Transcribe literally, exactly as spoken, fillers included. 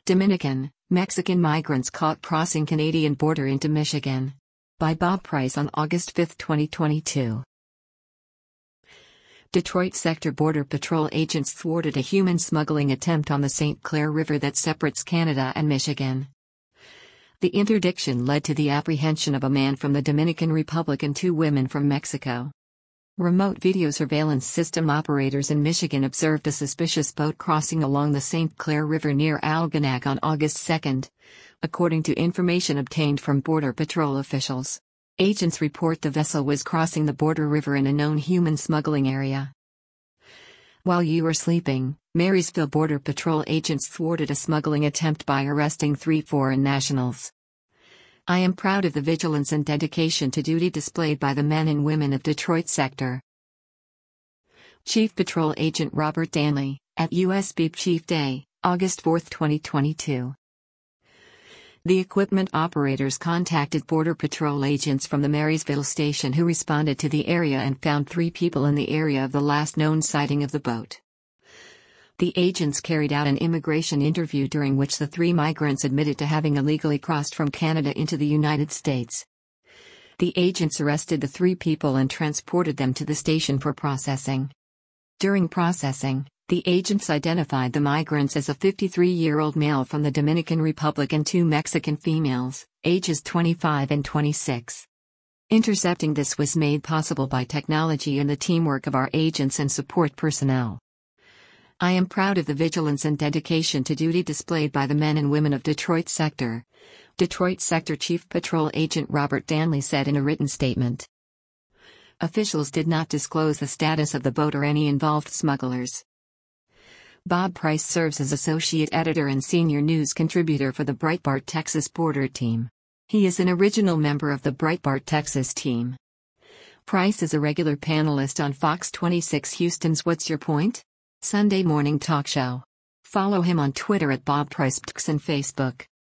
Dominican, Mexican migrants caught crossing Canadian border into Michigan. By Bob Price on August fifth, twenty twenty-two. Detroit Sector Border Patrol agents thwarted a human smuggling attempt on the Saint Clair River that separates Canada and Michigan. The interdiction led to the apprehension of a man from the Dominican Republic and two women from Mexico. Remote video surveillance system operators in Michigan observed a suspicious boat crossing along the Saint Clair River near Algonac on August second, according to information obtained from Border Patrol officials. Agents report the vessel was crossing the border river in a known human smuggling area. While you were sleeping, Marysville Border Patrol agents thwarted a smuggling attempt by arresting three foreign nationals. I am proud of the vigilance and dedication to duty displayed by the men and women of Detroit Sector. Chief Patrol Agent Robert Danley, at U S Beep Chief Day, August fourth, twenty twenty-two. The equipment operators contacted Border Patrol agents from the Marysville station who responded to the area and found three people in the area of the last known sighting of the boat. The agents carried out an immigration interview during which the three migrants admitted to having illegally crossed from Canada into the United States. The agents arrested the three people and transported them to the station for processing. During processing, the agents identified the migrants as a fifty-three-year-old male from the Dominican Republic and two Mexican females, ages twenty-five and twenty-six. Intercepting this was made possible by technology and the teamwork of our agents and support personnel. I am proud of the vigilance and dedication to duty displayed by the men and women of Detroit Sector, Detroit Sector Chief Patrol Agent Robert Danley said in a written statement. Officials did not disclose the status of the boat or any involved smugglers. Bob Price serves as Associate Editor and Senior News Contributor for the Breitbart Texas Border Team. He is an original member of the Breitbart Texas team. Price is a regular panelist on Fox twenty-six Houston's What's Your Point? Sunday morning talk show. Follow him on Twitter at Bob Price and Facebook.